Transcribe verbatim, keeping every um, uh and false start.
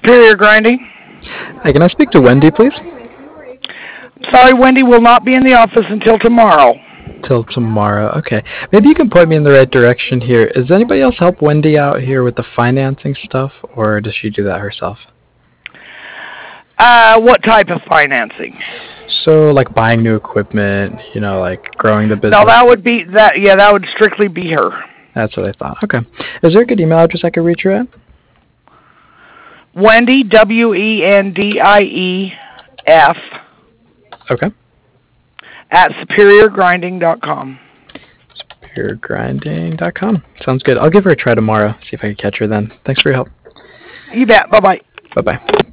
Superior Grinding. Hi, can I speak to Wendy, please? Sorry, Wendy will not be in the office until tomorrow. Till tomorrow. Okay. Maybe you can point me in the right direction here. Does anybody else help Wendy out here with the financing stuff, or does she do that herself? Uh, what type of financing? So, like buying new equipment, you know, like growing the business. No, that would be that. Yeah, that would strictly be her. That's what I thought. Okay. Is there a good email address I could reach her at? Wendy, W E N D I E F. Okay. At superior grinding dot com. superior grinding dot com. Sounds good. I'll give her a try tomorrow. See if I can catch her then. Thanks for your help. You bet. Bye bye. Bye bye.